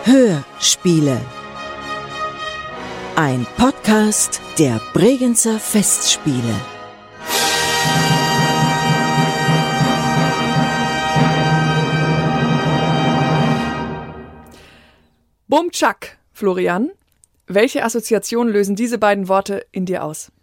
Hörspiele. Ein Podcast der Bregenzer Festspiele. Bum-Tschak, Florian. Welche Assoziation lösen diese beiden Worte in dir aus?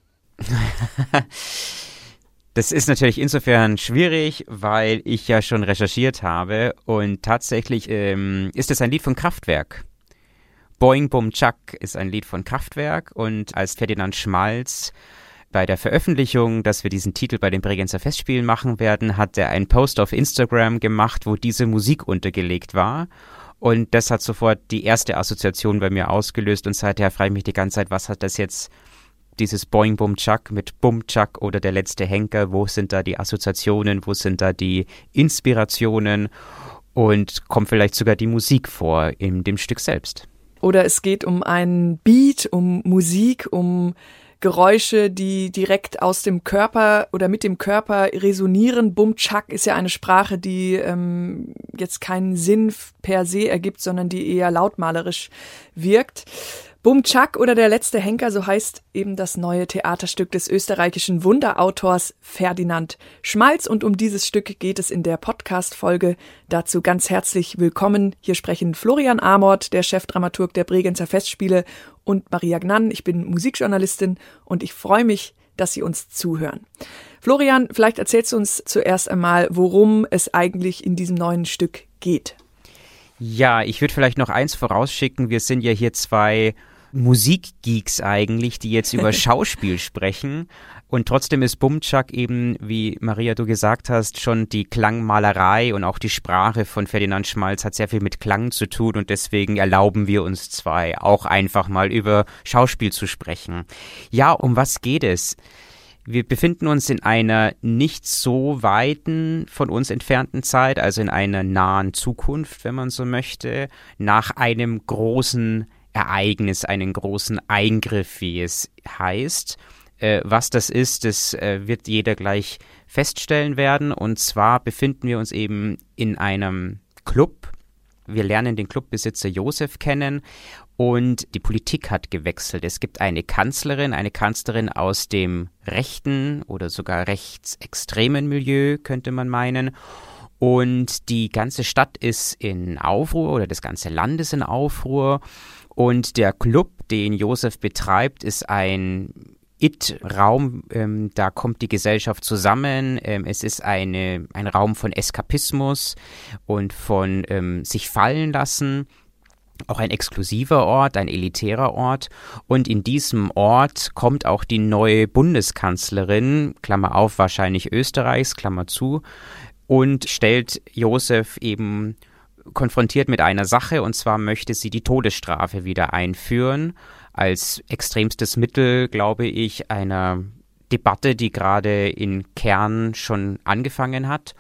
Das ist natürlich insofern schwierig, weil ich ja schon recherchiert habe und tatsächlich ist es ein Lied von Kraftwerk. Boing Bum Tschak ist ein Lied von Kraftwerk und als Ferdinand Schmalz bei der Veröffentlichung, dass wir diesen Titel bei den Bregenzer Festspielen machen werden, hat er einen Post auf Instagram gemacht, wo diese Musik untergelegt war. Und das hat sofort die erste Assoziation bei mir ausgelöst und seither frage ich mich die ganze Zeit, was hat das jetzt, dieses Boing Bum Tschak mit Bum Tschak oder der letzte Henker, wo sind da die Assoziationen, wo sind da die Inspirationen und kommt vielleicht sogar die Musik vor in dem Stück selbst. Oder es geht um einen Beat, um Musik, um Geräusche, die direkt aus dem Körper oder mit dem Körper resonieren. Bum-Tschak ist ja eine Sprache, die jetzt keinen Sinn per se ergibt, sondern die eher lautmalerisch wirkt. Bum-Tschak oder der letzte Henker, so heißt eben das neue Theaterstück des österreichischen Wunderautors Ferdinand Schmalz. Und um dieses Stück geht es in der Podcast-Folge. Dazu ganz herzlich willkommen. Hier sprechen Florian Amort, der Chefdramaturg der Bregenzer Festspiele, und Maria Gnann. Ich bin Musikjournalistin und ich freue mich, dass Sie uns zuhören. Florian, vielleicht erzählst du uns zuerst einmal, worum es eigentlich in diesem neuen Stück geht. Ja, ich würde vielleicht noch eins vorausschicken. Wir sind ja hier zwei Musikgeeks eigentlich, die jetzt über Schauspiel sprechen. Und trotzdem ist Bum-Tschak eben, wie Maria, du gesagt hast, schon die Klangmalerei und auch die Sprache von Ferdinand Schmalz hat sehr viel mit Klang zu tun und deswegen erlauben wir uns zwei auch einfach mal über Schauspiel zu sprechen. Ja, um was geht es? Wir befinden uns in einer nicht so weiten, von uns entfernten Zeit, also in einer nahen Zukunft, wenn man so möchte, nach einem großen Ereignis, einen großen Eingriff, wie es heißt. Was das ist, das wird jeder gleich feststellen werden. Und zwar befinden wir uns eben in einem Club. Wir lernen den Clubbesitzer Josef kennen und die Politik hat gewechselt. Es gibt eine Kanzlerin aus dem rechten oder sogar rechtsextremen Milieu, könnte man meinen. Und die ganze Stadt ist in Aufruhr oder das ganze Land ist in Aufruhr. Und der Club, den Josef betreibt, ist ein It-Raum, da kommt die Gesellschaft zusammen. Es ist ein Raum von Eskapismus und von sich fallen lassen. Auch ein exklusiver Ort, ein elitärer Ort. Und in diesem Ort kommt auch die neue Bundeskanzlerin, Klammer auf, wahrscheinlich Österreichs, Klammer zu, und stellt Josef eben konfrontiert mit einer Sache, und zwar möchte sie die Todesstrafe wieder einführen, als extremstes Mittel, glaube ich, einer Debatte, die gerade in Kern schon angefangen hat.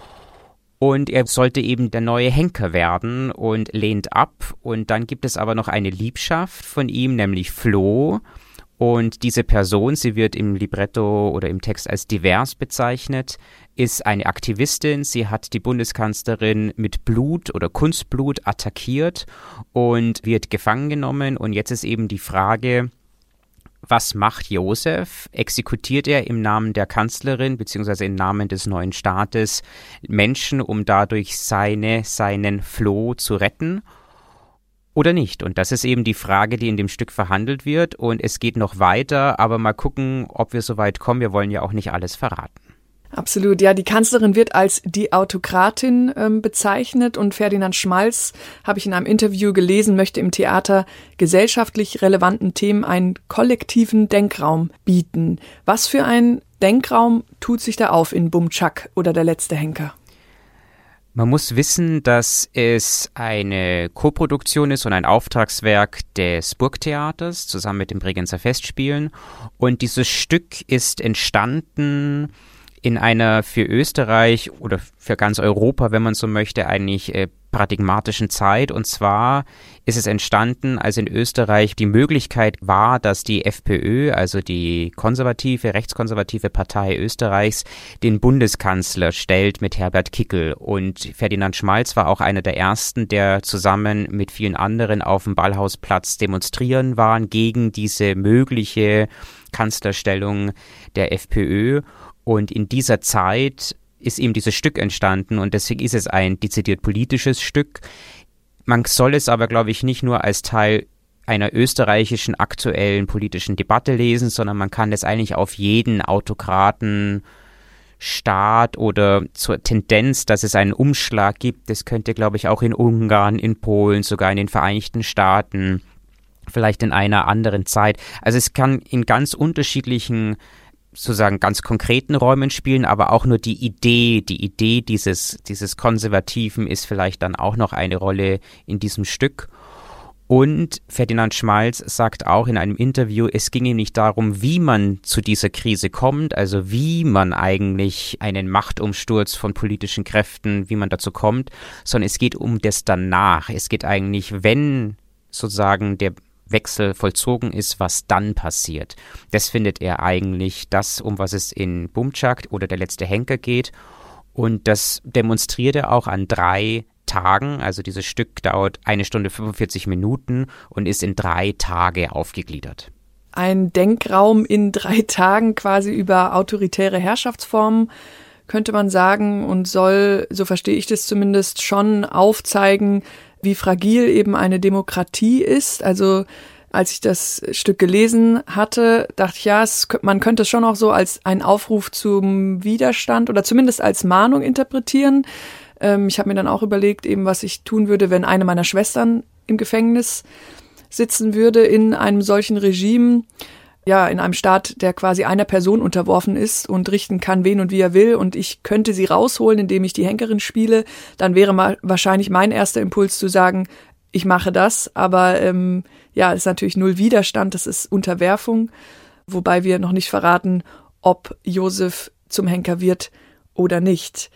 Und er sollte eben der neue Henker werden und lehnt ab. Und dann gibt es aber noch eine Liebschaft von ihm, nämlich Flo. Und diese Person, sie wird im Libretto oder im Text als divers bezeichnet, ist eine Aktivistin. Sie hat die Bundeskanzlerin mit Blut oder Kunstblut attackiert und wird gefangen genommen. Und jetzt ist eben die Frage, was macht Josef? Exekutiert er im Namen der Kanzlerin bzw. im Namen des neuen Staates Menschen, um dadurch seinen Flo zu retten? Oder nicht? Und das ist eben die Frage, die in dem Stück verhandelt wird. Und es geht noch weiter, aber mal gucken, ob wir so weit kommen. Wir wollen ja auch nicht alles verraten. Absolut, ja, die Kanzlerin wird als die Autokratin bezeichnet und Ferdinand Schmalz, habe ich in einem Interview gelesen, möchte im Theater gesellschaftlich relevanten Themen einen kollektiven Denkraum bieten. Was für ein Denkraum tut sich da auf in Bum-Tschak oder der letzte Henker? Man muss wissen, dass es eine Koproduktion ist und ein Auftragswerk des Burgtheaters zusammen mit den Bregenzer Festspielen. Und dieses Stück ist entstanden in einer für Österreich oder für ganz Europa, wenn man so möchte, eigentlich paradigmatischen Zeit. Und zwar ist es entstanden, als in Österreich die Möglichkeit war, dass die FPÖ, also die rechtskonservative Partei Österreichs, den Bundeskanzler stellt mit Herbert Kickl. Und Ferdinand Schmalz war auch einer der ersten, der zusammen mit vielen anderen auf dem Ballhausplatz demonstrieren waren gegen diese mögliche Kanzlerstellung der FPÖ. Und in dieser Zeit ist eben dieses Stück entstanden und deswegen ist es ein dezidiert politisches Stück. Man soll es aber, glaube ich, nicht nur als Teil einer österreichischen aktuellen politischen Debatte lesen, sondern man kann es eigentlich auf jeden Autokratenstaat oder zur Tendenz, dass es einen Umschlag gibt. Das könnte, glaube ich, auch in Ungarn, in Polen, sogar in den Vereinigten Staaten, vielleicht in einer anderen Zeit. Also es kann in ganz unterschiedlichen, sozusagen ganz konkreten Räumen spielen, aber auch nur die Idee dieses Konservativen ist vielleicht dann auch noch eine Rolle in diesem Stück. Und Ferdinand Schmalz sagt auch in einem Interview, es ging ihm nicht darum, wie man zu dieser Krise kommt, also wie man eigentlich einen Machtumsturz von politischen Kräften, wie man dazu kommt, sondern es geht um das danach. Es geht eigentlich, wenn sozusagen der Wechsel vollzogen ist, was dann passiert. Das findet er eigentlich das, um was es in Bumczak oder Der letzte Henker geht. Und das demonstriert er auch an 3 Tagen. Also dieses Stück dauert 1 Stunde 45 Minuten und ist in 3 Tage aufgegliedert. Ein Denkraum in 3 Tagen quasi über autoritäre Herrschaftsformen, könnte man sagen, und soll, so verstehe ich das zumindest, schon aufzeigen, wie fragil eben eine Demokratie ist. Also als ich das Stück gelesen hatte, dachte ich, ja, man könnte es schon auch so als einen Aufruf zum Widerstand oder zumindest als Mahnung interpretieren. Ich habe mir dann auch überlegt, eben was ich tun würde, wenn eine meiner Schwestern im Gefängnis sitzen würde in einem solchen Regime. Ja, in einem Staat, der quasi einer Person unterworfen ist und richten kann, wen und wie er will, und ich könnte sie rausholen, indem ich die Henkerin spiele, dann wäre wahrscheinlich mein erster Impuls zu sagen, ich mache das, aber ja, es ist natürlich null Widerstand, das ist Unterwerfung, wobei wir noch nicht verraten, ob Josef zum Henker wird oder nicht.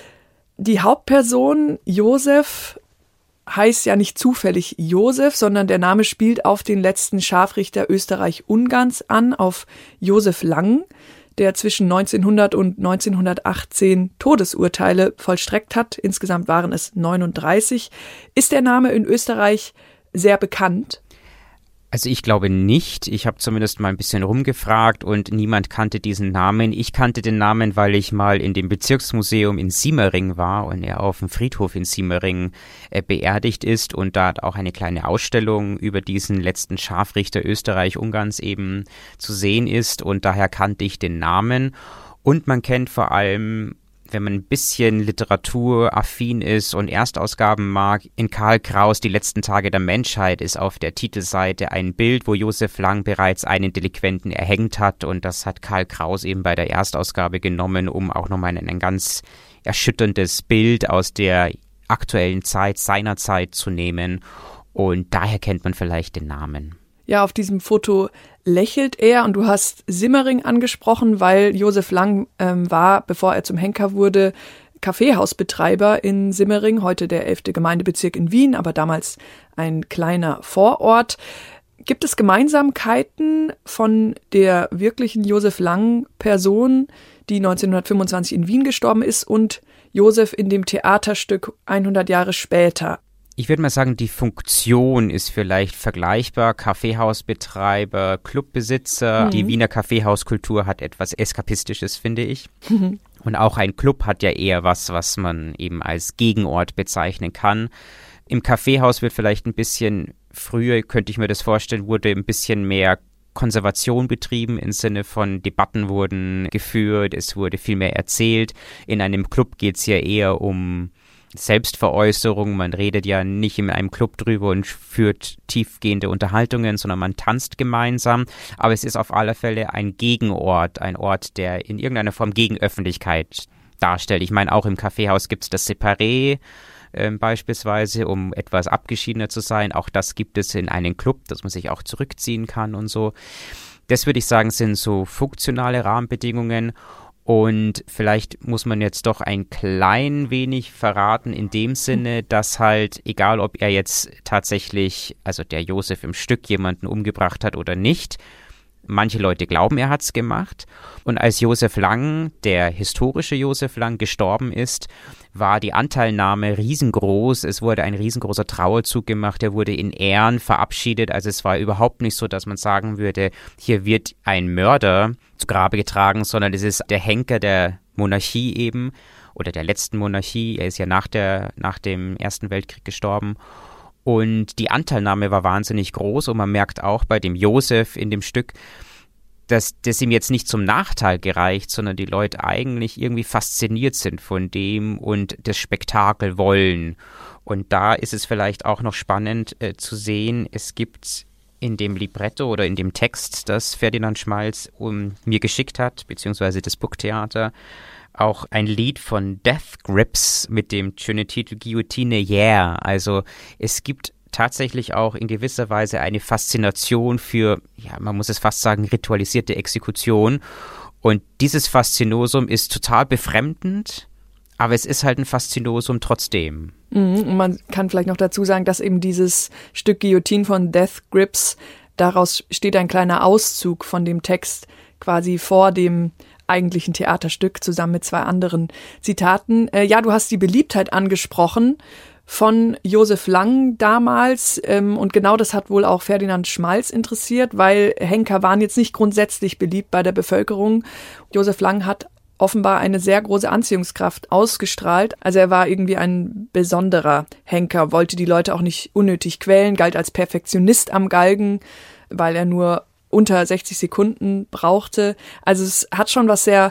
Die Hauptperson Josef heißt ja nicht zufällig Josef, sondern der Name spielt auf den letzten Scharfrichter Österreich-Ungarns an, auf Josef Lang, der zwischen 1900 und 1918 Todesurteile vollstreckt hat. Insgesamt waren es 39. Ist der Name in Österreich sehr bekannt? Also ich glaube nicht. Ich habe zumindest mal ein bisschen rumgefragt und niemand kannte diesen Namen. Ich kannte den Namen, weil ich mal in dem Bezirksmuseum in Simmering war und er auf dem Friedhof in Simmering beerdigt ist und da auch eine kleine Ausstellung über diesen letzten Scharfrichter Österreich-Ungarns eben zu sehen ist und daher kannte ich den Namen. Und man kennt vor allem, wenn man ein bisschen literaturaffin ist und Erstausgaben mag, in Karl Kraus Die letzten Tage der Menschheit ist auf der Titelseite ein Bild, wo Josef Lang bereits einen Delinquenten erhängt hat, und das hat Karl Kraus eben bei der Erstausgabe genommen, um auch nochmal ein ganz erschütterndes Bild aus der aktuellen Zeit, seiner Zeit zu nehmen, und daher kennt man vielleicht den Namen. Ja, auf diesem Foto lächelt er, und du hast Simmering angesprochen, weil Josef Lang war, bevor er zum Henker wurde, Kaffeehausbetreiber in Simmering, heute der 11. Gemeindebezirk in Wien, aber damals ein kleiner Vorort. Gibt es Gemeinsamkeiten von der wirklichen Josef Lang-Person, die 1925 in Wien gestorben ist, und Josef in dem Theaterstück 100 Jahre später? Ich würde mal sagen, die Funktion ist vielleicht vergleichbar. Kaffeehausbetreiber, Clubbesitzer. Die Wiener Kaffeehauskultur hat etwas Eskapistisches, finde ich. Und auch ein Club hat ja eher was man eben als Gegenort bezeichnen kann. Im Kaffeehaus wird vielleicht ein bisschen früher, könnte ich mir das vorstellen, wurde ein bisschen mehr Konservation betrieben, im Sinne von Debatten wurden geführt, es wurde viel mehr erzählt. In einem Club geht es ja eher um Selbstveräußerung, man redet ja nicht in einem Club drüber und führt tiefgehende Unterhaltungen, sondern man tanzt gemeinsam, aber es ist auf alle Fälle ein Gegenort, ein Ort, der in irgendeiner Form Gegenöffentlichkeit darstellt. Ich meine, auch im Kaffeehaus gibt es das Separé beispielsweise, um etwas abgeschiedener zu sein, auch das gibt es in einem Club, dass man sich auch zurückziehen kann und so. Das würde ich sagen, sind so funktionale Rahmenbedingungen. Und vielleicht muss man jetzt doch ein klein wenig verraten in dem Sinne, dass halt, egal ob er jetzt tatsächlich, also der Josef im Stück, jemanden umgebracht hat oder nicht, manche Leute glauben, er hat es gemacht. Und als Josef Lang, der historische Josef Lang, gestorben ist, war die Anteilnahme riesengroß. Es wurde ein riesengroßer Trauerzug gemacht. Er wurde in Ehren verabschiedet. Also es war überhaupt nicht so, dass man sagen würde, hier wird ein Mörder zu Grabe getragen, sondern es ist der Henker der Monarchie eben oder der letzten Monarchie. Er ist ja nach dem Ersten Weltkrieg gestorben. Und die Anteilnahme war wahnsinnig groß und man merkt auch bei dem Josef in dem Stück, dass das ihm jetzt nicht zum Nachteil gereicht, sondern die Leute eigentlich irgendwie fasziniert sind von dem und das Spektakel wollen. Und da ist es vielleicht auch noch spannend zu sehen, es gibt in dem Libretto oder in dem Text, das Ferdinand Schmalz mir geschickt hat, beziehungsweise das Burgtheater, auch ein Lied von Death Grips mit dem schönen Titel Guillotine Yeah. Also es gibt tatsächlich auch in gewisser Weise eine Faszination für, ja, man muss es fast sagen, ritualisierte Exekution. Und dieses Faszinosum ist total befremdend, aber es ist halt ein Faszinosum trotzdem. Und man kann vielleicht noch dazu sagen, dass eben dieses Stück Guillotine von Death Grips, daraus steht ein kleiner Auszug von dem Text quasi vor dem eigentlichen Theaterstück zusammen mit 2 anderen Zitaten. Ja, du hast die Beliebtheit angesprochen von Josef Lang damals und genau das hat wohl auch Ferdinand Schmalz interessiert, weil Henker waren jetzt nicht grundsätzlich beliebt bei der Bevölkerung. Josef Lang hat offenbar eine sehr große Anziehungskraft ausgestrahlt. Also er war irgendwie ein besonderer Henker, wollte die Leute auch nicht unnötig quälen, galt als Perfektionist am Galgen, weil er nur unter 60 Sekunden brauchte. Also es hat schon was sehr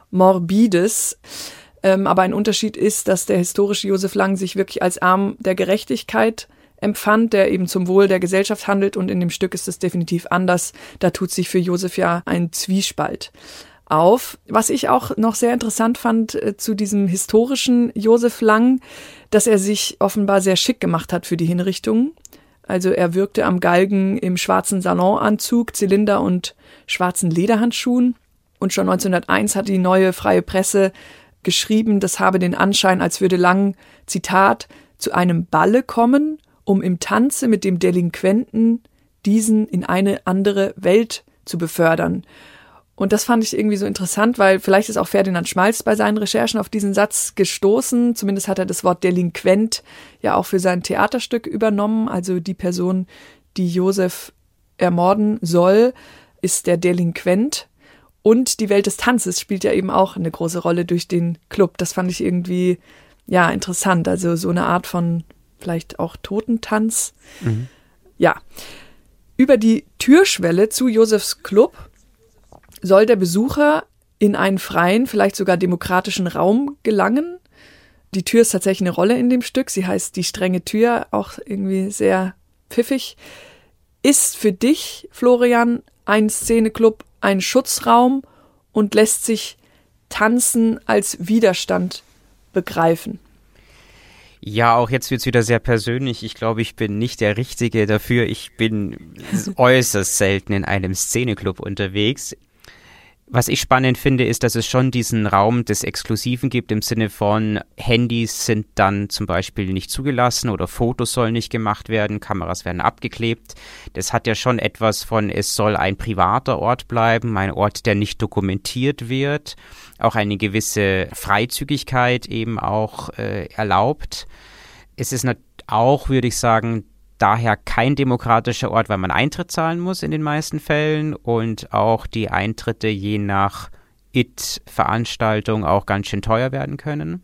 Morbides. Aber ein Unterschied ist, dass der historische Josef Lang sich wirklich als Arm der Gerechtigkeit empfand, der eben zum Wohl der Gesellschaft handelt. Und in dem Stück ist es definitiv anders. Da tut sich für Josef ja ein Zwiespalt auf. Was ich auch noch sehr interessant fand zu diesem historischen Josef Lang, dass er sich offenbar sehr schick gemacht hat für die Hinrichtungen. Also er wirkte am Galgen im schwarzen Salonanzug, Zylinder und schwarzen Lederhandschuhen. Und schon 1901 hat die Neue Freie Presse geschrieben, das habe den Anschein, als würde Lang, Zitat, zu einem Balle kommen, um im Tanze mit dem Delinquenten diesen in eine andere Welt zu befördern. Und das fand ich irgendwie so interessant, weil vielleicht ist auch Ferdinand Schmalz bei seinen Recherchen auf diesen Satz gestoßen. Zumindest hat er das Wort Delinquent ja auch für sein Theaterstück übernommen. Also die Person, die Josef ermorden soll, ist der Delinquent. Und die Welt des Tanzes spielt ja eben auch eine große Rolle durch den Club. Das fand ich irgendwie, ja, interessant. Also so eine Art von vielleicht auch Totentanz. Mhm. Ja. Über die Türschwelle zu Josefs Club soll der Besucher in einen freien, vielleicht sogar demokratischen Raum gelangen. Die Tür ist tatsächlich eine Rolle in dem Stück. Sie heißt die strenge Tür, auch irgendwie sehr pfiffig. Ist für dich, Florian, ein Szeneclub ein Schutzraum und lässt sich Tanzen als Widerstand begreifen? Ja, auch jetzt wird es wieder sehr persönlich. Ich glaube, ich bin nicht der Richtige dafür. Ich bin äußerst selten in einem Szeneclub unterwegs. Was ich spannend finde, ist, dass es schon diesen Raum des Exklusiven gibt, im Sinne von Handys sind dann zum Beispiel nicht zugelassen oder Fotos sollen nicht gemacht werden, Kameras werden abgeklebt. Das hat ja schon etwas von, es soll ein privater Ort bleiben, ein Ort, der nicht dokumentiert wird, auch eine gewisse Freizügigkeit eben auch erlaubt. Es ist auch, würde ich sagen, daher kein demokratischer Ort, weil man Eintritt zahlen muss in den meisten Fällen und auch die Eintritte je nach Veranstaltung auch ganz schön teuer werden können.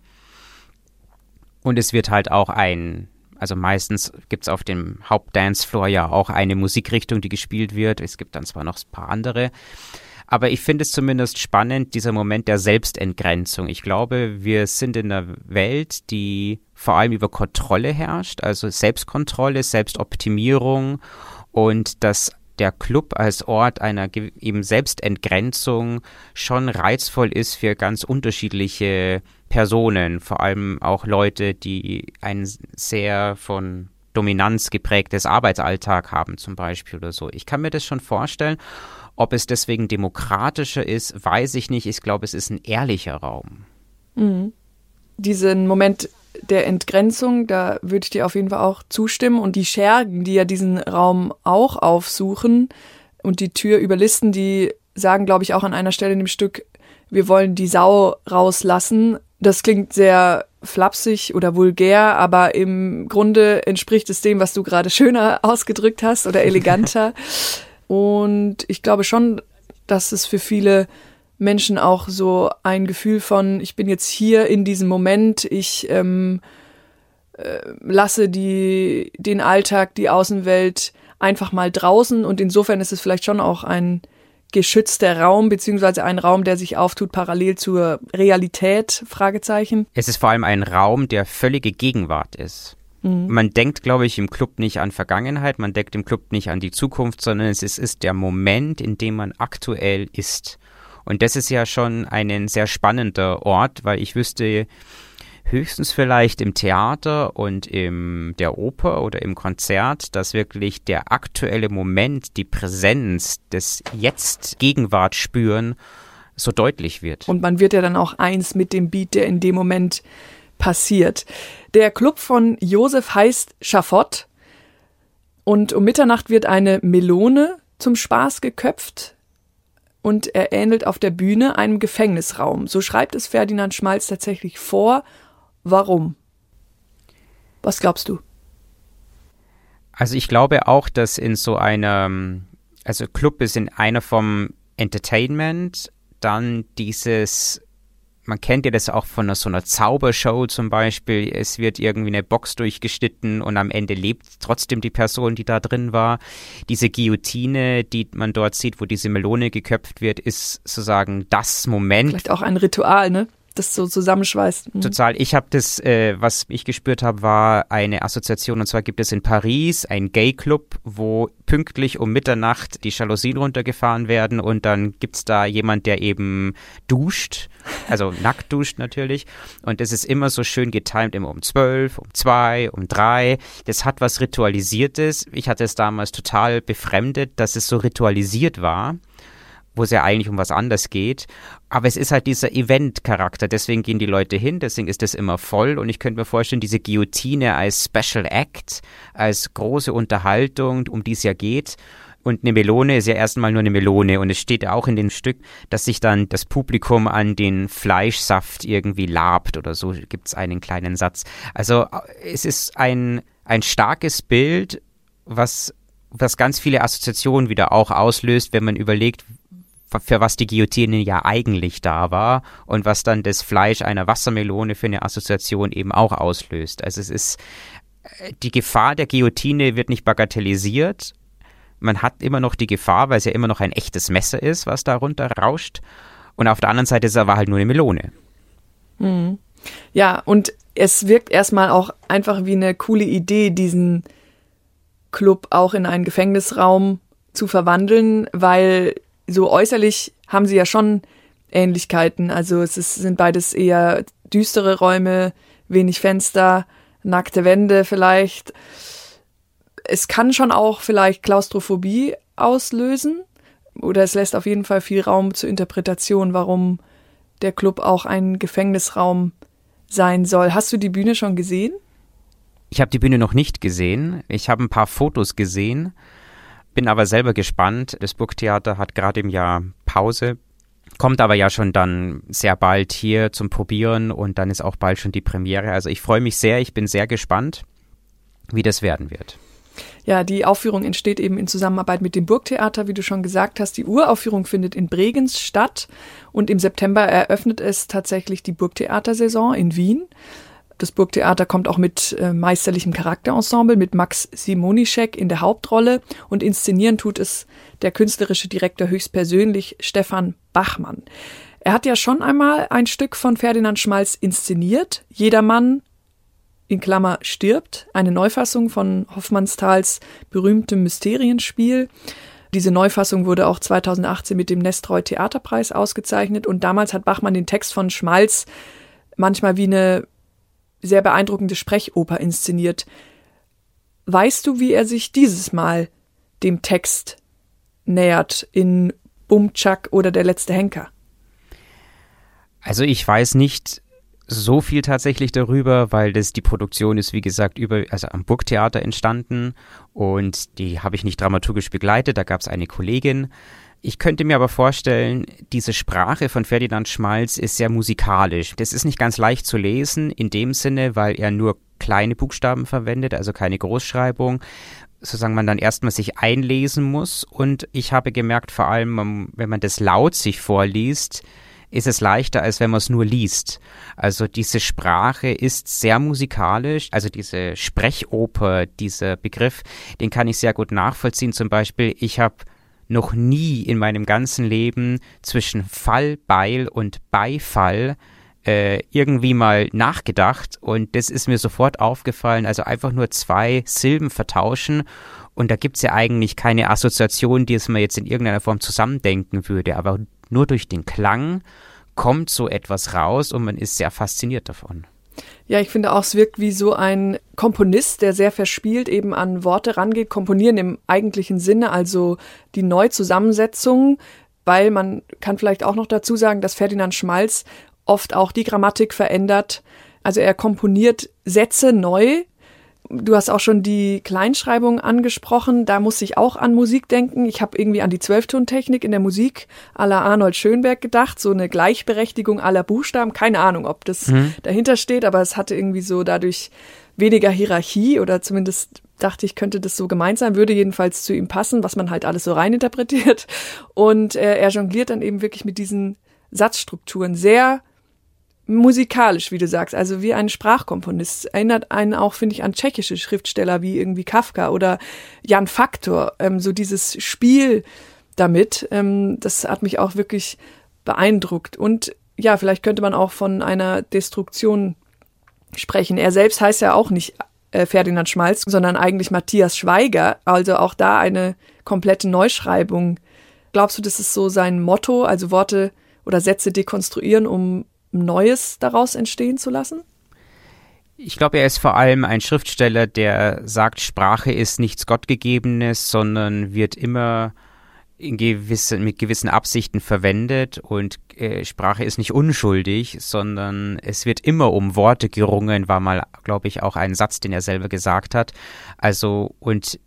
Und es wird halt auch also meistens gibt es auf dem Hauptdancefloor ja auch eine Musikrichtung, die gespielt wird. Es gibt dann zwar noch ein paar andere. Aber ich finde es zumindest spannend, dieser Moment der Selbstentgrenzung. Ich glaube, wir sind in einer Welt, die vor allem über Kontrolle herrscht, also Selbstkontrolle, Selbstoptimierung und dass der Club als Ort einer eben Selbstentgrenzung schon reizvoll ist für ganz unterschiedliche Personen, vor allem auch Leute, die ein sehr von Dominanz geprägtes Arbeitsalltag haben zum Beispiel oder so. Ich kann mir das schon vorstellen. Ob es deswegen demokratischer ist, weiß ich nicht. Ich glaube, es ist ein ehrlicher Raum. Mhm. Diesen Moment der Entgrenzung, da würde ich dir auf jeden Fall auch zustimmen. Und die Schergen, die ja diesen Raum auch aufsuchen und die Tür überlisten, die sagen, glaube ich, auch an einer Stelle in dem Stück, wir wollen die Sau rauslassen. Das klingt sehr flapsig oder vulgär, aber im Grunde entspricht es dem, was du gerade schöner ausgedrückt hast oder eleganter. Und ich glaube schon, dass es für viele Menschen auch so ein Gefühl von, ich bin jetzt hier in diesem Moment, ich lasse den Alltag, die Außenwelt einfach mal draußen, und insofern ist es vielleicht schon auch ein geschützter Raum, beziehungsweise ein Raum, der sich auftut parallel zur Realität, Fragezeichen. Es ist vor allem ein Raum, der völlige Gegenwart ist. Man denkt, glaube ich, im Club nicht an Vergangenheit, man denkt im Club nicht an die Zukunft, sondern es ist der Moment, in dem man aktuell ist. Und das ist ja schon ein sehr spannender Ort, weil ich wüsste höchstens vielleicht im Theater und in der Oper oder im Konzert, dass wirklich der aktuelle Moment, die Präsenz des Jetzt Gegenwart spüren, so deutlich wird. Und man wird ja dann auch eins mit dem Beat, der in dem Moment passiert. Der Club von Josef heißt Schafott und um Mitternacht wird eine Melone zum Spaß geköpft und er ähnelt auf der Bühne einem Gefängnisraum. So schreibt es Ferdinand Schmalz tatsächlich vor. Warum? Was glaubst du? Also ich glaube auch, dass in so einer, also Club ist in einer Form Entertainment, dann dieses, man kennt ja das auch von so einer Zaubershow zum Beispiel, es wird irgendwie eine Box durchgeschnitten und am Ende lebt trotzdem die Person, die da drin war. Diese Guillotine, die man dort sieht, wo diese Melone geköpft wird, ist sozusagen das Moment. Vielleicht auch ein Ritual, ne? Das so zusammenschweißt. Total. Ich habe das, was ich gespürt habe, war eine Assoziation. Und zwar gibt es in Paris einen Gay-Club, wo pünktlich um Mitternacht die Jalousien runtergefahren werden und dann gibt's da jemand, der eben duscht, also nackt duscht natürlich. Und es ist immer so schön getimt, immer um 12, um 2, um 3. Das hat was Ritualisiertes. Ich hatte es damals total befremdet, dass es so ritualisiert war, wo es ja eigentlich um was anderes geht. Aber es ist halt dieser Event-Charakter, deswegen gehen die Leute hin, deswegen ist das immer voll und ich könnte mir vorstellen, diese Guillotine als Special Act, als große Unterhaltung, um die es ja geht. Und eine Melone ist ja erstmal nur eine Melone und es steht ja auch in dem Stück, dass sich dann das Publikum an den Fleischsaft irgendwie labt oder so, gibt es einen kleinen Satz. Also es ist ein starkes Bild, was ganz viele Assoziationen wieder auch auslöst, wenn man überlegt, für was die Guillotine ja eigentlich da war und was dann das Fleisch einer Wassermelone für eine Assoziation eben auch auslöst. Also es ist, die Gefahr der Guillotine wird nicht bagatellisiert. Man hat immer noch die Gefahr, weil es ja immer noch ein echtes Messer ist, was da runter rauscht. Und auf der anderen Seite ist es aber halt nur eine Melone. Mhm. Ja, und es wirkt erstmal auch einfach wie eine coole Idee, diesen Club auch in einen Gefängnisraum zu verwandeln, weil so äußerlich haben sie ja schon Ähnlichkeiten. Also sind beides eher düstere Räume, wenig Fenster, nackte Wände vielleicht. Es kann schon auch vielleicht Klaustrophobie auslösen oder es lässt auf jeden Fall viel Raum zur Interpretation, warum der Club auch ein Gefängnisraum sein soll. Hast du die Bühne schon gesehen? Ich habe die Bühne noch nicht gesehen. Ich habe ein paar Fotos gesehen. Bin aber selber gespannt. Das Burgtheater hat gerade im Jahr Pause, kommt aber ja schon dann sehr bald hier zum Probieren und dann ist auch bald schon die Premiere. Also ich freue mich sehr, ich bin sehr gespannt, wie das werden wird. Ja, die Aufführung entsteht eben in Zusammenarbeit mit dem Burgtheater, wie du schon gesagt hast. Die Uraufführung findet in Bregenz statt und im September eröffnet es tatsächlich die Burgtheatersaison in Wien. Das Burgtheater kommt auch mit meisterlichem Charakterensemble, mit Max Simonischek in der Hauptrolle und inszenieren tut es der künstlerische Direktor höchstpersönlich Stefan Bachmann. Er hat ja schon einmal ein Stück von Ferdinand Schmalz inszeniert, Jedermann in Klammer stirbt, eine Neufassung von Hofmannsthals berühmtem Mysterienspiel. Diese Neufassung wurde auch 2018 mit dem Nestroy Theaterpreis ausgezeichnet und damals hat Bachmann den Text von Schmalz manchmal wie eine sehr beeindruckende Sprechoper inszeniert. Weißt du, wie er sich dieses Mal dem Text annähert in Bum-Chak oder Der letzte Henker? Also ich weiß nicht so viel tatsächlich darüber, weil die Produktion ist, wie gesagt, am Burgtheater entstanden und die habe ich nicht dramaturgisch begleitet, da gab es eine Kollegin. Ich könnte mir aber vorstellen, diese Sprache von Ferdinand Schmalz ist sehr musikalisch. Das ist nicht ganz leicht zu lesen in dem Sinne, weil er nur kleine Buchstaben verwendet, also keine Großschreibung, sozusagen man dann erstmal sich einlesen muss. Und ich habe gemerkt, vor allem, wenn man das laut sich vorliest, ist es leichter, als wenn man es nur liest. Also diese Sprache ist sehr musikalisch, also diese Sprechoper, dieser Begriff, den kann ich sehr gut nachvollziehen. Zum Beispiel, ich habe noch nie in meinem ganzen Leben zwischen Fall, Beil und Beifall irgendwie mal nachgedacht und das ist mir sofort aufgefallen, also einfach nur 2 Silben vertauschen und da gibt es ja eigentlich keine Assoziation, die es man jetzt in irgendeiner Form zusammendenken würde, aber nur durch den Klang kommt so etwas raus und man ist sehr fasziniert davon. Ja, ich finde auch, es wirkt wie so ein Komponist, der sehr verspielt eben an Worte rangeht, komponieren im eigentlichen Sinne, also die Neuzusammensetzung, weil man kann vielleicht auch noch dazu sagen, dass Ferdinand Schmalz oft auch die Grammatik verändert. Also er komponiert Sätze neu. Du hast auch schon die Kleinschreibung angesprochen. Da muss ich auch an Musik denken. Ich habe irgendwie an die 12-Tontechnik in der Musik à la Arnold Schönberg gedacht. So eine Gleichberechtigung aller Buchstaben. Keine Ahnung, ob das dahinter steht, aber es hatte irgendwie so dadurch weniger Hierarchie oder zumindest dachte ich, könnte das so gemeint sein, würde jedenfalls zu ihm passen, was man halt alles so reininterpretiert. Und er jongliert dann eben wirklich mit diesen Satzstrukturen sehr musikalisch, wie du sagst, also wie ein Sprachkomponist. Erinnert einen auch, finde ich, an tschechische Schriftsteller wie irgendwie Kafka oder Jan Faktor. So dieses Spiel damit, das hat mich auch wirklich beeindruckt. Und ja, vielleicht könnte man auch von einer Destruktion sprechen. Er selbst heißt ja auch nicht Ferdinand Schmalz, sondern eigentlich Matthias Schweiger. Also auch da eine komplette Neuschreibung. Glaubst du, das ist so sein Motto, also Worte oder Sätze dekonstruieren, um Neues daraus entstehen zu lassen? Ich glaube, er ist vor allem ein Schriftsteller, der sagt, Sprache ist nichts Gottgegebenes, sondern wird immer mit gewissen Absichten verwendet und Sprache ist nicht unschuldig, sondern es wird immer um Worte gerungen, war mal, glaube ich, auch ein Satz, den er selber gesagt hat. Also, und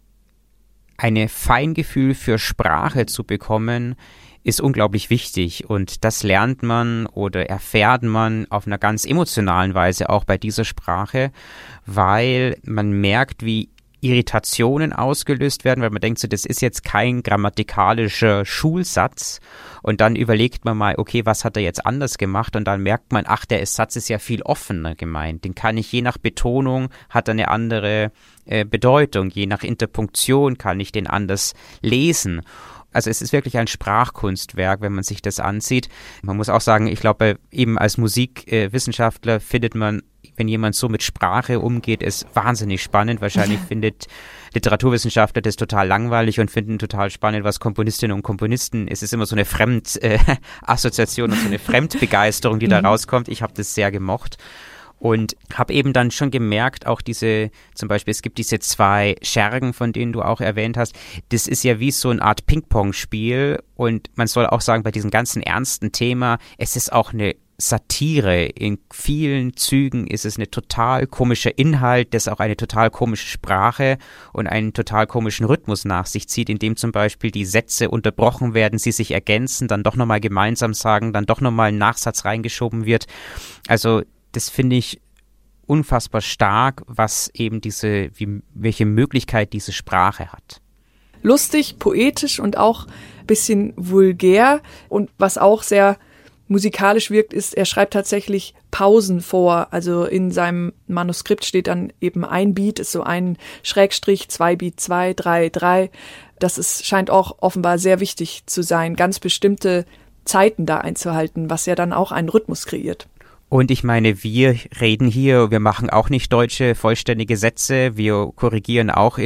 ein Feingefühl für Sprache zu bekommen, ist unglaublich wichtig und das lernt man oder erfährt man auf einer ganz emotionalen Weise auch bei dieser Sprache, weil man merkt, wie Irritationen ausgelöst werden, weil man denkt so, das ist jetzt kein grammatikalischer Schulsatz und dann überlegt man mal, okay, was hat er jetzt anders gemacht und dann merkt man, ach, der Satz ist ja viel offener gemeint, den kann ich je nach Betonung, hat er eine andere Bedeutung, je nach Interpunktion kann ich den anders lesen. Also es ist wirklich ein Sprachkunstwerk, wenn man sich das ansieht. Man muss auch sagen, ich glaube, eben als Musikwissenschaftler findet man, wenn jemand so mit Sprache umgeht, es wahnsinnig spannend. Wahrscheinlich findet Literaturwissenschaftler das total langweilig und finden total spannend, was Komponistinnen und Komponisten, es ist immer so eine Fremdassoziation und so eine Fremdbegeisterung, die da rauskommt. Ich habe das sehr gemocht. Und habe eben dann schon gemerkt, auch zum Beispiel, es gibt diese 2 Schergen, von denen du auch erwähnt hast. Das ist ja wie so eine Art Ping-Pong-Spiel. Und man soll auch sagen, bei diesem ganzen ernsten Thema, es ist auch eine Satire. In vielen Zügen ist es ein total komischer Inhalt, das auch eine total komische Sprache und einen total komischen Rhythmus nach sich zieht, in dem zum Beispiel die Sätze unterbrochen werden, sie sich ergänzen, dann doch nochmal gemeinsam sagen, dann doch nochmal ein Nachsatz reingeschoben wird. Also das finde ich unfassbar stark, was eben welche Möglichkeit diese Sprache hat. Lustig, poetisch und auch ein bisschen vulgär. Und was auch sehr musikalisch wirkt, ist, er schreibt tatsächlich Pausen vor. Also in seinem Manuskript steht dann eben ein Beat, ist so ein Schrägstrich, 2 Beat, 2, 3, 3. Das scheint auch offenbar sehr wichtig zu sein, ganz bestimmte Zeiten da einzuhalten, was ja dann auch einen Rhythmus kreiert. Und ich meine, wir machen auch nicht deutsche vollständige Sätze, wir korrigieren auch in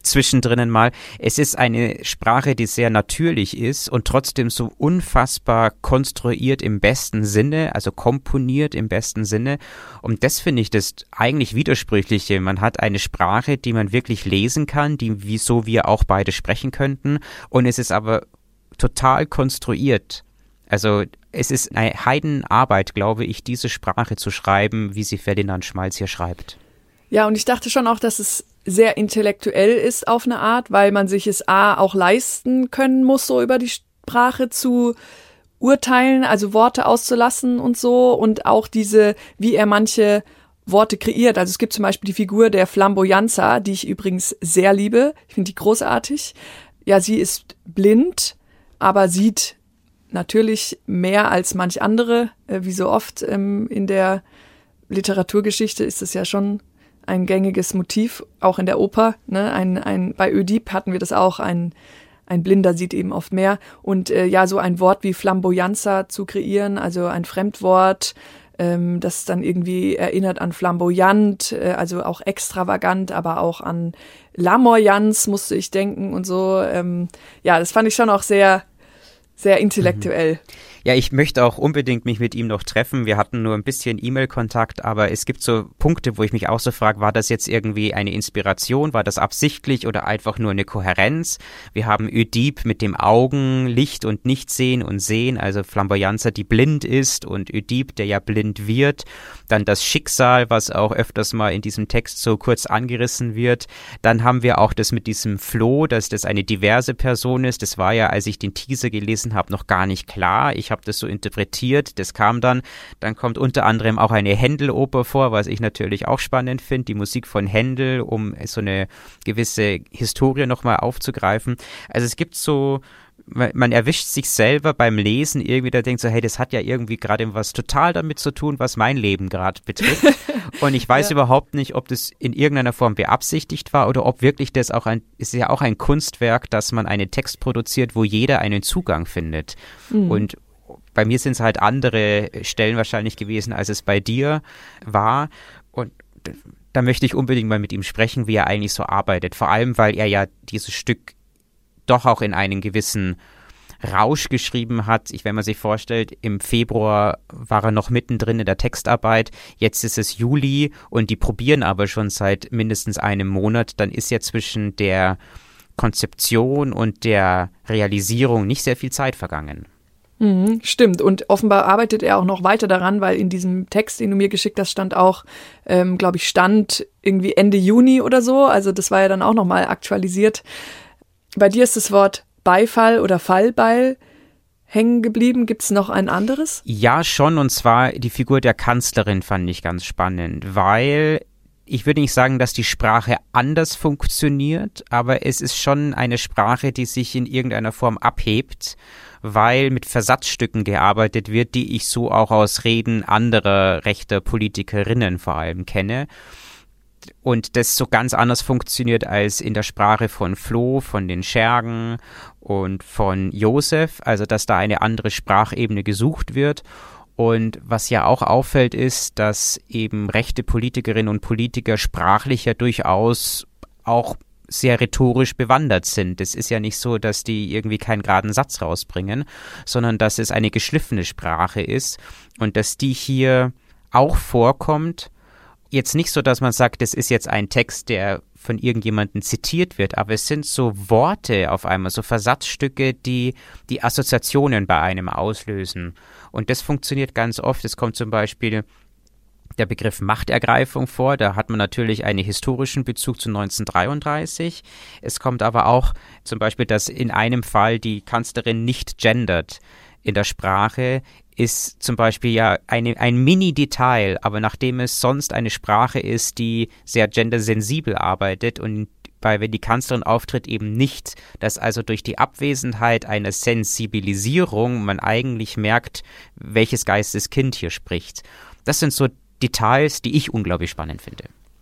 zwischendrin mal. Es ist eine Sprache, die sehr natürlich ist und trotzdem so unfassbar konstruiert im besten Sinne, also komponiert im besten Sinne. Und das finde ich das eigentlich Widersprüchliche. Man hat eine Sprache, die man wirklich lesen kann, die so wir auch beide sprechen könnten. Und es ist aber total konstruiert. Also es ist eine Heidenarbeit, glaube ich, diese Sprache zu schreiben, wie sie Ferdinand Schmalz hier schreibt. Ja, und ich dachte schon auch, dass es sehr intellektuell ist auf eine Art, weil man sich es auch leisten können muss, so über die Sprache zu urteilen, also Worte auszulassen und so, und auch wie er manche Worte kreiert. Also es gibt zum Beispiel die Figur der Flamboyanza, die ich übrigens sehr liebe. Ich finde die großartig. Ja, sie ist blind, aber sieht natürlich mehr als manch andere. Wie so oft in der Literaturgeschichte ist es ja schon ein gängiges Motiv, auch in der Oper. Ne? Bei Ödip hatten wir das auch, ein Blinder sieht eben oft mehr. Und so ein Wort wie Flamboyanza zu kreieren, also ein Fremdwort, das dann irgendwie erinnert an flamboyant, also auch extravagant, aber auch an Lamoyanz musste ich denken und so. Das fand ich schon auch sehr, sehr intellektuell. Ja, ich möchte auch unbedingt mich mit ihm noch treffen. Wir hatten nur ein bisschen E-Mail-Kontakt, aber es gibt so Punkte, wo ich mich auch so frage, war das jetzt irgendwie eine Inspiration? War das absichtlich oder einfach nur eine Kohärenz? Wir haben Ödip mit dem Augen, Licht und Nichtsehen und Sehen, also Flamboyanza, die blind ist, und Ödip, der ja blind wird. Dann das Schicksal, was auch öfters mal in diesem Text so kurz angerissen wird. Dann haben wir auch das mit diesem Floh, dass das eine diverse Person ist. Das war ja, als ich den Teaser gelesen habe, noch gar nicht klar. Ich habe das so interpretiert, das kam dann kommt unter anderem auch eine Händel-Oper vor, was ich natürlich auch spannend finde, die Musik von Händel, um so eine gewisse Historie nochmal aufzugreifen. Also es gibt so, man erwischt sich selber beim Lesen irgendwie, da denkt so, hey, das hat ja irgendwie gerade was total damit zu tun, was mein Leben gerade betrifft. Und ich weiß überhaupt nicht, ob das in irgendeiner Form beabsichtigt war oder ob wirklich das ist ja auch ein Kunstwerk, dass man einen Text produziert, wo jeder einen Zugang findet. Und bei mir sind es halt andere Stellen wahrscheinlich gewesen, als es bei dir war. Und da möchte ich unbedingt mal mit ihm sprechen, wie er eigentlich so arbeitet. Vor allem, weil er ja dieses Stück doch auch in einen gewissen Rausch geschrieben hat. Wenn man sich vorstellt, im Februar war er noch mittendrin in der Textarbeit. Jetzt ist es Juli und die probieren aber schon seit mindestens einem Monat. Dann ist ja zwischen der Konzeption und der Realisierung nicht sehr viel Zeit vergangen. Stimmt, und offenbar arbeitet er auch noch weiter daran, weil in diesem Text, den du mir geschickt hast, stand auch, glaube ich, stand irgendwie Ende Juni oder so, also das war ja dann auch nochmal aktualisiert. Bei dir ist das Wort Beifall oder Fallbeil hängen geblieben. Gibt es noch ein anderes? Ja, schon, und zwar die Figur der Kanzlerin fand ich ganz spannend, weil ich würde nicht sagen, dass die Sprache anders funktioniert, aber es ist schon eine Sprache, die sich in irgendeiner Form abhebt, weil mit Versatzstücken gearbeitet wird, die ich so auch aus Reden anderer rechter Politikerinnen vor allem kenne. Und das so ganz anders funktioniert als in der Sprache von Floh, von den Schergen und von Josef, also dass da eine andere Sprachebene gesucht wird. Und was ja auch auffällt, ist, dass eben rechte Politikerinnen und Politiker sprachlich ja durchaus auch sehr rhetorisch bewandert sind. Es ist ja nicht so, dass die irgendwie keinen geraden Satz rausbringen, sondern dass es eine geschliffene Sprache ist und dass die hier auch vorkommt. Jetzt nicht so, dass man sagt, das ist jetzt ein Text, der von irgendjemandem zitiert wird, aber es sind so Worte auf einmal, so Versatzstücke, die Assoziationen bei einem auslösen. Und das funktioniert ganz oft. Es kommt zum Beispiel der Begriff Machtergreifung vor. Da hat man natürlich einen historischen Bezug zu 1933. Es kommt aber auch zum Beispiel, dass in einem Fall die Kanzlerin nicht gendert in der Sprache, ist zum Beispiel ja ein Mini-Detail, aber nachdem es sonst eine Sprache ist, die sehr gendersensibel arbeitet und wenn die Kanzlerin auftritt, eben nicht, dass also durch die Abwesenheit einer Sensibilisierung man eigentlich merkt, welches Geisteskind hier spricht. Das sind so Details, die ich unglaublich spannend finde.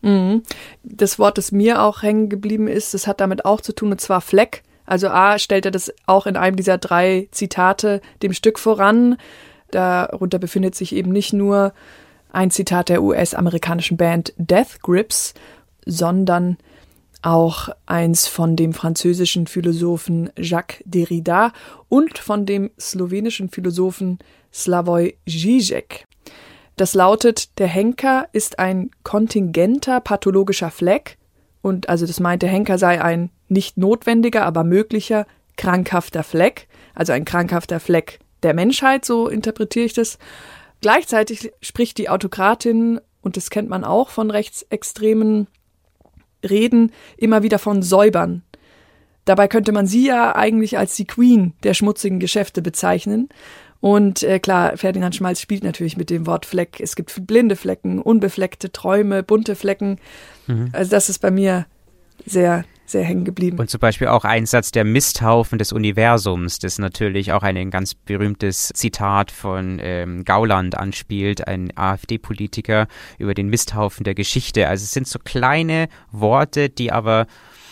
Das Wort, das mir auch hängen geblieben ist, das hat damit auch zu tun, und zwar Fleck. Also stellt er das auch in einem dieser 3 Zitate dem Stück voran. Darunter befindet sich eben nicht nur ein Zitat der US-amerikanischen Band Death Grips, sondern auch eins von dem französischen Philosophen Jacques Derrida und von dem slowenischen Philosophen Slavoj Žižek. Das lautet, der Henker ist ein kontingenter pathologischer Fleck und also das meint, der Henker sei ein nicht notwendiger, aber möglicher krankhafter Fleck, also ein krankhafter Fleck der Menschheit, so interpretiere ich das. Gleichzeitig spricht die Autokratin, und das kennt man auch von rechtsextremen Reden, immer wieder von Säubern. Dabei könnte man sie ja eigentlich als die Queen der schmutzigen Geschäfte bezeichnen. Und klar, Ferdinand Schmalz spielt natürlich mit dem Wort Fleck. Es gibt blinde Flecken, unbefleckte Träume, bunte Flecken. Also das ist bei mir sehr, sehr hängen geblieben. Und zum Beispiel auch ein Satz, der Misthaufen des Universums, das natürlich auch ein ganz berühmtes Zitat von Gauland anspielt, ein AfD-Politiker, über den Misthaufen der Geschichte. Also es sind so kleine Worte, die aber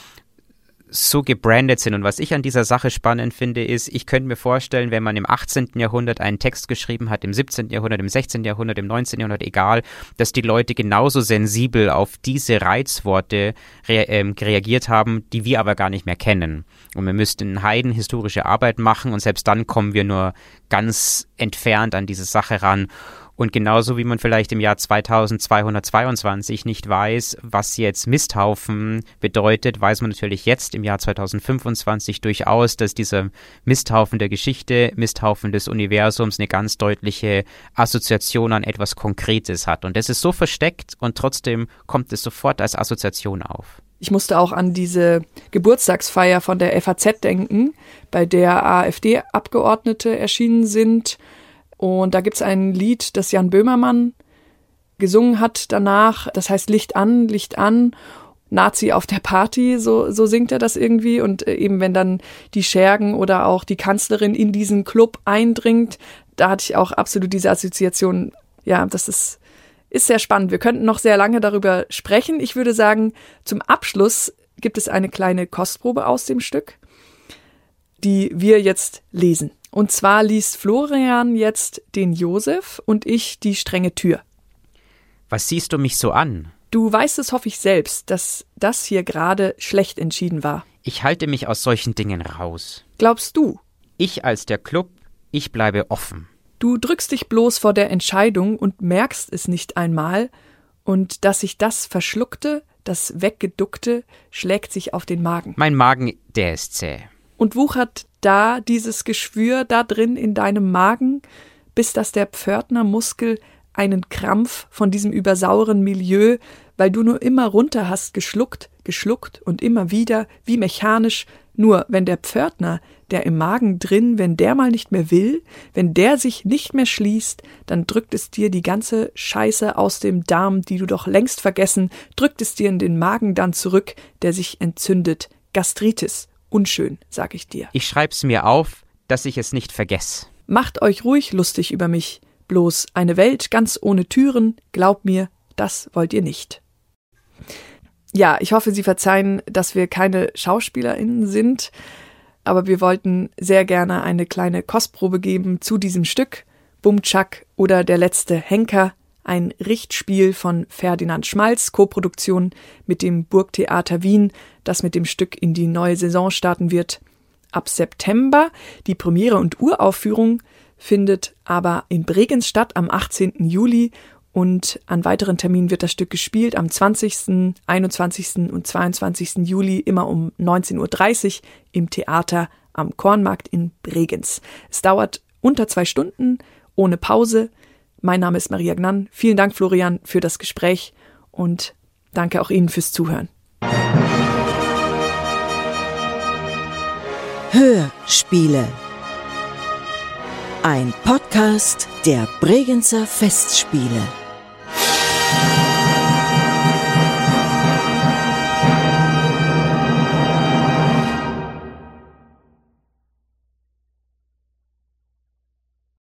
so gebrandet sind. Und was ich an dieser Sache spannend finde, ist, ich könnte mir vorstellen, wenn man im 18. Jahrhundert einen Text geschrieben hat, im 17. Jahrhundert, im 16. Jahrhundert, im 19. Jahrhundert, egal, dass die Leute genauso sensibel auf diese Reizworte reagiert haben, die wir aber gar nicht mehr kennen. Und wir müssten heidenhistorische Arbeit machen und selbst dann kommen wir nur ganz entfernt an diese Sache ran. Und genauso wie man vielleicht im Jahr 2222 nicht weiß, was jetzt Misthaufen bedeutet, weiß man natürlich jetzt im Jahr 2025 durchaus, dass dieser Misthaufen der Geschichte, Misthaufen des Universums eine ganz deutliche Assoziation an etwas Konkretes hat. Und das ist so versteckt und trotzdem kommt es sofort als Assoziation auf. Ich musste auch an diese Geburtstagsfeier von der FAZ denken, bei der AfD-Abgeordnete erschienen sind. Und da gibt es ein Lied, das Jan Böhmermann gesungen hat danach. Das heißt Licht an, Nazi auf der Party, so singt er das irgendwie. Und eben wenn dann die Schergen oder auch die Kanzlerin in diesen Club eindringt, da hatte ich auch absolut diese Assoziation. Ja, das ist sehr spannend. Wir könnten noch sehr lange darüber sprechen. Ich würde sagen, zum Abschluss gibt es eine kleine Kostprobe aus dem Stück, die wir jetzt lesen. Und zwar liest Florian jetzt den Josef und ich die strenge Tür. Was siehst du mich so an? Du weißt es, hoffe ich selbst, dass das hier gerade schlecht entschieden war. Ich halte mich aus solchen Dingen raus. Glaubst du? Ich als der Club, ich bleibe offen. Du drückst dich bloß vor der Entscheidung und merkst es nicht einmal. Und dass sich das Verschluckte, das Weggeduckte, schlägt sich auf den Magen. Mein Magen, der ist zäh. Und wuchert da dieses Geschwür da drin in deinem Magen, bis dass der Pförtnermuskel einen Krampf von diesem übersauren Milieu, weil du nur immer runter hast geschluckt und immer wieder, wie mechanisch, nur wenn der Pförtner, der im Magen drin, wenn der mal nicht mehr will, wenn der sich nicht mehr schließt, dann drückt es dir die ganze Scheiße aus dem Darm, die du doch längst vergessen, drückt es dir in den Magen dann zurück, der sich entzündet. Gastritis. Unschön, sag ich dir. Ich schreib's mir auf, dass ich es nicht vergess. Macht euch ruhig lustig über mich. Bloß eine Welt ganz ohne Türen, glaubt mir, das wollt ihr nicht. Ja, ich hoffe, Sie verzeihen, dass wir keine SchauspielerInnen sind, aber wir wollten sehr gerne eine kleine Kostprobe geben zu diesem Stück. Bumtschak oder Der letzte Henker, ein Richtspiel von Ferdinand Schmalz, Koproduktion mit dem Burgtheater Wien, das mit dem Stück in die neue Saison starten wird. Ab September. Die Premiere und Uraufführung findet aber in Bregenz statt am 18. Juli und an weiteren Terminen wird das Stück gespielt am 20., 21. und 22. Juli immer um 19.30 Uhr im Theater am Kornmarkt in Bregenz. Es dauert unter 2 Stunden, ohne Pause. Mein Name ist Maria Gnann. Vielen Dank, Florian, für das Gespräch und danke auch Ihnen fürs Zuhören. Hörspiele. Ein Podcast der Bregenzer Festspiele.